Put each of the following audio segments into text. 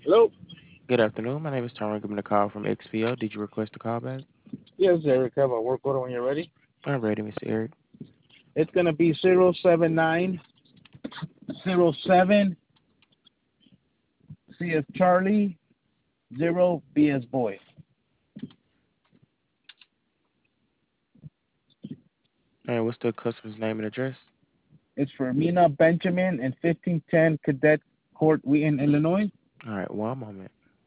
Hello. Good afternoon. My name is Tyron. Giving a call from XPO. Did you request a call back? Yes, Eric. Have a work order when you're ready. I'm ready, Mr. Eric. It's gonna be 07907 C as Charlie, zero B as boy. All right, what's the customer's name and address? It's for Mina Benjamin and 1510 Cadet Court, Wheaton, Illinois. All right, one moment.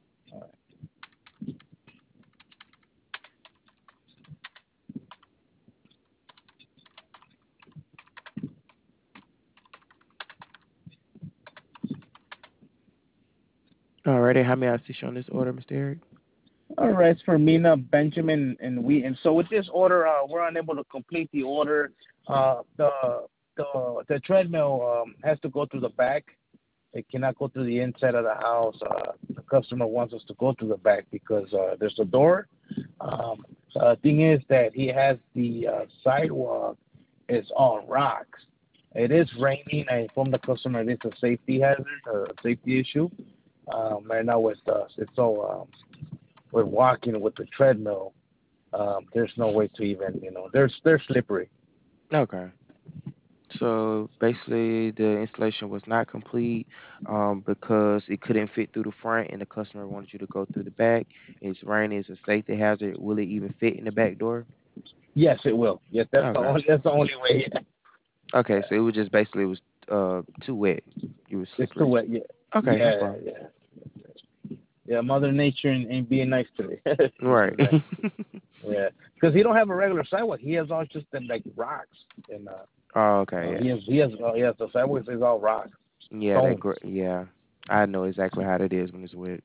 All righty, how may I assist you on this order, Mr. Eric? All right, it's for Mina Benjamin and Wheaton. So with this order, we're unable to complete the order. The treadmill has to go through the back. It cannot go through the inside of the house. The customer wants us to go through the back because there's a door. Thing is that he has the sidewalk is on rocks. It is raining. I informed the customer it's a safety hazard, a safety issue. Right now with us, it's so we're walking with the treadmill. There's no way to even they're slippery. Okay. So basically, the installation was not complete because it couldn't fit through the front, and the customer wanted you to go through the back. It's raining. It's a safety hazard. Will it even fit in the back door? Yes, it will. Yes, Okay. that's the only way. Okay. So it was just basically it was too wet. You were It's the slippery. way. Yeah, Okay, no yeah, problem. yeah. Yeah, Mother Nature ain't being nice today. This Right. is that. Yeah, because he don't have a regular sidewalk. He has all just them like rocks, and Oh, okay. Yeah. he has the sidewalk is all rocks, Yeah, stones. yeah. I know exactly how that is when it's wet.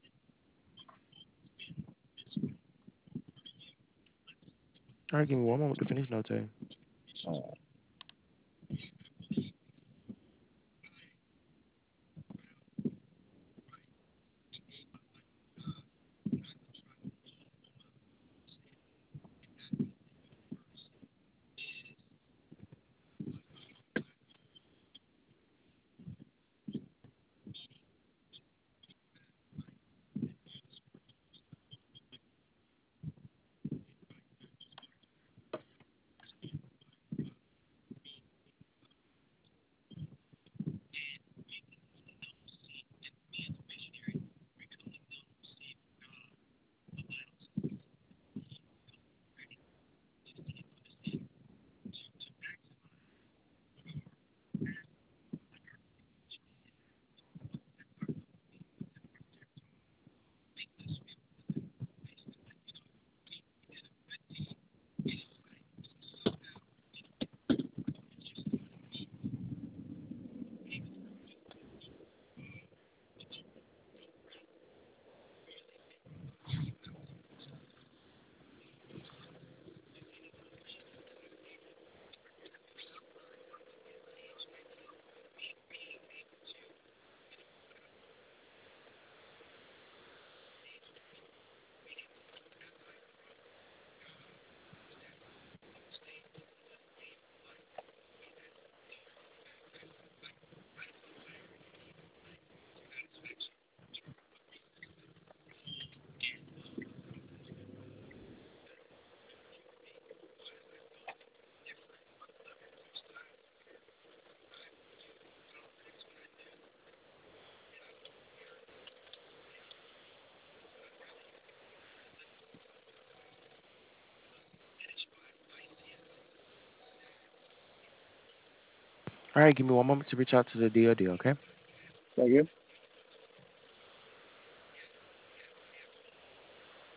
All right, give me one moment to finish notating. Uh, All right, give me one moment to reach out to the DOD, okay? thank you.